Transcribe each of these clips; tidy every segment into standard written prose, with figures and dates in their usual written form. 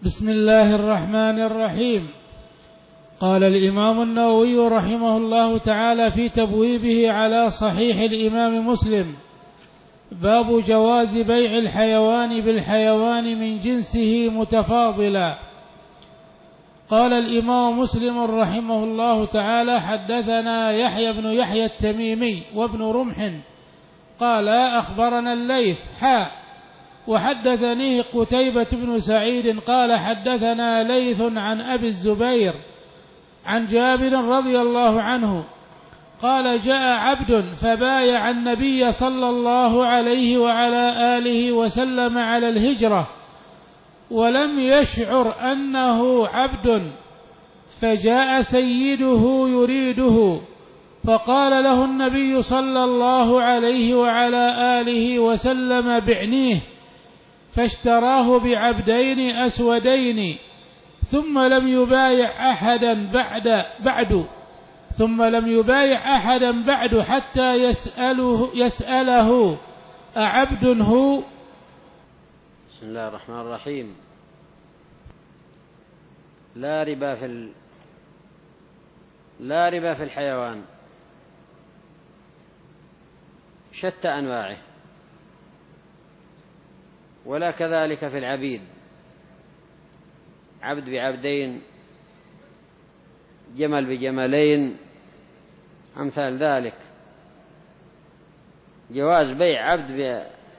بسم الله الرحمن الرحيم. قال الإمام النووي رحمه الله تعالى في تبويبه على صحيح الإمام مسلم: باب جواز بيع الحيوان بالحيوان من جنسه متفاضلا. قال الإمام مسلم رحمه الله تعالى: حدثنا يحيى بن يحيى التميمي وابن رمح قال أخبرنا الليث وحدثني قتيبة بن سعيد قال حدثنا ليث عن أبي الزبير عن جابر رضي الله عنه قال: جاء عبد فبايع النبي صلى الله عليه وعلى آله وسلم على الهجرة ولم يشعر أنه عبد، فجاء سيده يريده فقال له النبي صلى الله عليه وعلى آله وسلم: بعنيه، فاشتراه بعبدين أسودين ثم لم يبايع أحدا بعد حتى يسأله أعبد هو. بسم الله الرحمن الرحيم. لا ربا في الحيوان شتى أنواعه، ولا كذلك في العبيد، عبد بعبدين، جمل بجملين، أمثال ذلك. جواز بيع عبد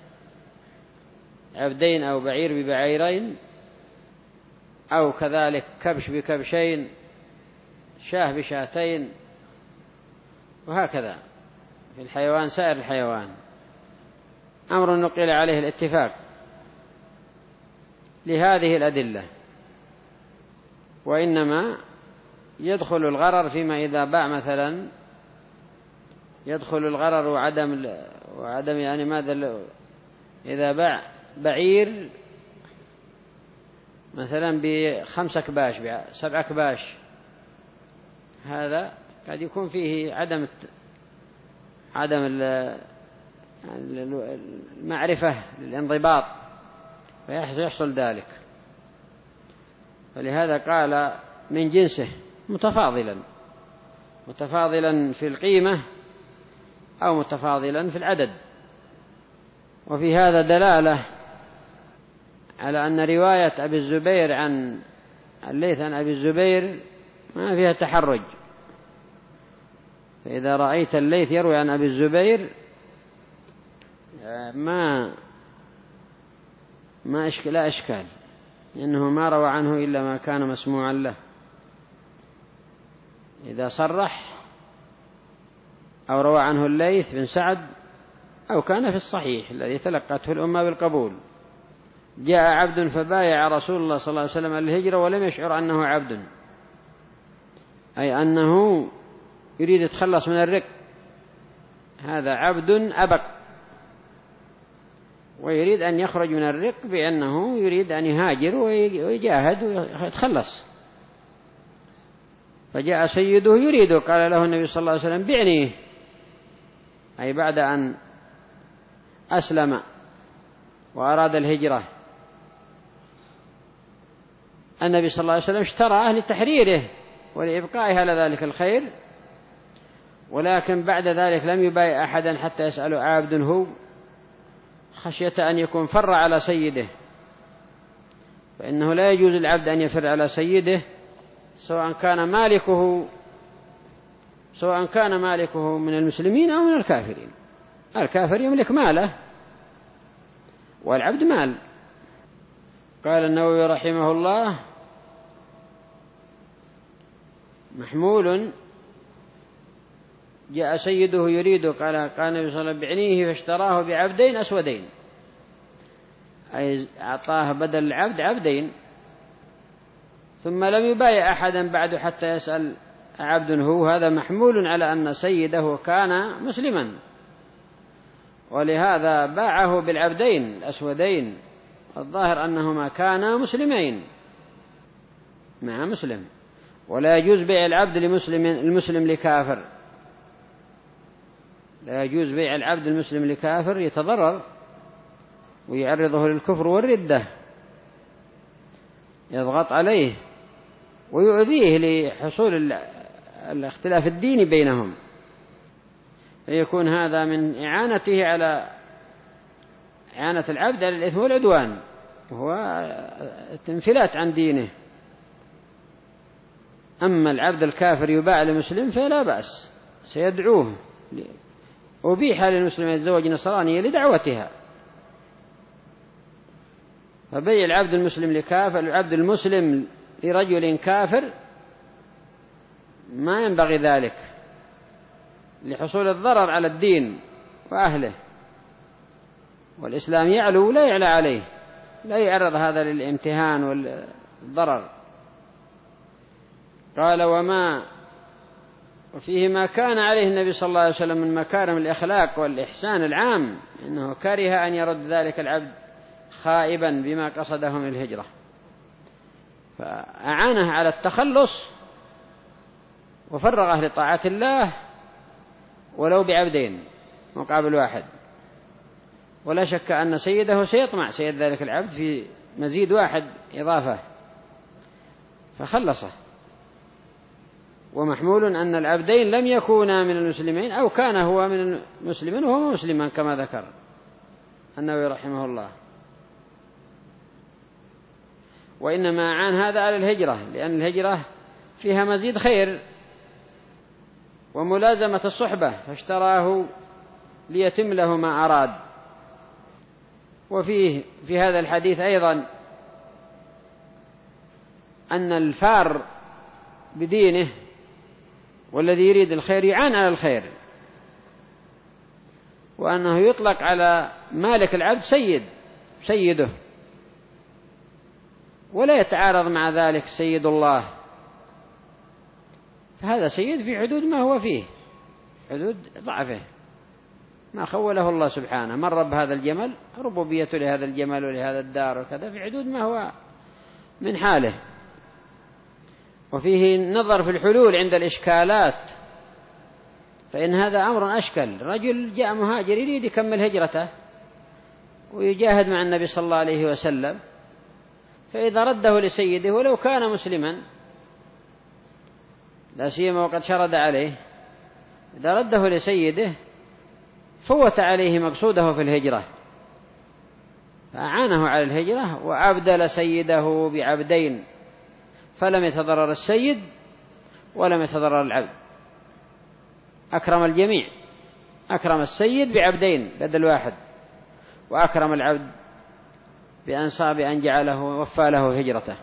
بعبدين أو بعير ببعيرين، أو كذلك كبش بكبشين، شاه بشاتين، وهكذا في الحيوان سائر الحيوان. أمر نقل عليه الاتفاق لهذه الأدلة، وإنما يدخل الغرر فيما إذا باع مثلا، يدخل الغرر وعدم يعني ماذا إذا باع بعير مثلا ب5 كباش ب7 كباش، هذا قد يكون فيه عدم المعرفة للانضباط فيحصل ذلك. فلهذا قال من جنسه متفاضلا في القيمة أو متفاضلا في العدد. وفي هذا دلالة على أن رواية أبي الزبير عن الليث عن أبي الزبير ما فيها تحرج. فإذا رأيت الليث يروي عن أبي الزبير لا إشكال، لأنه ما روى عنه إلا ما كان مسموعا له. إذا صرح أو روى عنه الليث بن سعد أو كان في الصحيح الذي تلقته الأمة بالقبول: جاء عبد فبايع رسول الله صلى الله عليه وسلم الهجرة ولم يشعر أنه عبد، أي أنه يريد يتخلص من الرق، هذا عبد أبق، ويريد أن يخرج من الرق بأنه يريد أن يهاجر ويجاهد ويتخلص. فجاء سيده يريده، قال له النبي صلى الله عليه وسلم: بعنيه، أي بعد أن أسلم وأراد الهجرة النبي صلى الله عليه وسلم اشتراه لتحريره ولإبقائه على ذلك الخير، ولكن بعد ذلك لم يبايع أحدا حتى يسأل عبد هو، خشية أن يكون فر على سيده، فإنه لا يجوز للعبد أن يفر على سيده سواء كان مالكه من المسلمين أو من الكافرين. الكافر يملك ماله والعبد مال. قال النووي رحمه الله: محمول جاء سيده يريده، قال النبي صلى الله عليه وسلم: بعنيه، فاشتراه بعبدين أسودين، أي أعطاه بدل العبد عبدين، ثم لم يبايع أحدا بعد حتى يسأل عبد هو. هذا محمول على أن سيده كان مسلما، ولهذا باعه بالعبدين الأسودين، الظاهر أنهما كانا مسلمين مع مسلم. ولا يجوز بيع العبد المسلم لكافر، لا يجوز بيع العبد المسلم لكافر، يتضرر ويعرضه للكفر والردة. يضغط عليه ويؤذيه لحصول الاختلاف الديني بينهم، فيكون هذا من إعانته على إعانة العبد على الإثم والعدوان، وهو الانفلات عن دينه. أما العبد الكافر يباع لمسلم فلا بأس، سيدعوه. أبيح للمسلم يتزوج نصرانية لدعوتها، فبيع العبد المسلم لكافر، العبد المسلم لرجل كافر ما ينبغي ذلك لحصول الضرر على الدين وأهله، والإسلام يعلو ولا يعلى عليه، لا يعرض هذا للامتهان والضرر. قال وفيه ما كان عليه النبي صلى الله عليه وسلم من مكارم الإخلاق والإحسان العام، إنه كره أن يرد ذلك العبد خائبا بما قصده من الهجرة، فأعانه على التخلص وفرغه لطاعة الله ولو بعبدين مقابل واحد. ولا شك أن سيده سيطمع سيد ذلك العبد في مزيد واحد إضافة فخلصه. ومحمول أن العبدين لم يكونا من المسلمين، أو كان هو من المسلمين وهو مسلما كما ذكر النووي رحمه الله. وإنما أعان هذا على الهجرة، لأن الهجرة فيها مزيد خير وملازمة الصحبة، فاشتراه ليتم له ما أراد. في هذا الحديث أيضا أن الفار بدينه والذي يريد الخير يعان على الخير، وأنه يطلق على مالك العبد سيده، ولا يتعارض مع ذلك سيد الله، فهذا سيد في حدود ما هو فيه، حدود ضعفه، ما خوله الله سبحانه. من رب هذا الجمل ربوبيته لهذا الجمل ولهذا الدار وكذا، في حدود ما هو من حاله. وفيه النظر في الحلول عند الإشكالات، فإن هذا أمر أشكل. رجل جاء مهاجر يريد يكمل هجرته ويجاهد مع النبي صلى الله عليه وسلم، فإذا رده لسيده ولو كان مسلما لا سيما وقد شرد عليه، إذا رده لسيده فوت عليه مقصوده في الهجرة، فأعانه على الهجرة وأبدل سيده بعبدين، فلم يتضرر السيد ولم يتضرر العبد، أكرم الجميع، أكرم السيد بعبدين بدل واحد، وأكرم العبد بأن جعله وفى له هجرته.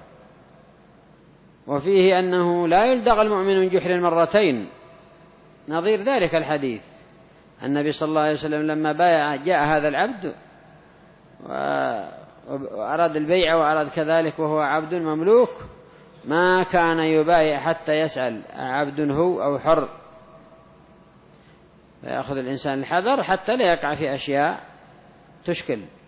وفيه أنه لا يلدغ المؤمن من جحر مرتين، نظير ذلك الحديث. النبي صلى الله عليه وسلم لما جاء هذا العبد وأراد البيع وأراد كذلك وهو عبد مملوك، ما كان يبايع حتى يسأل عبد هو أو حر، فيأخذ الإنسان الحذر حتى لا يقع في أشياء تشكل.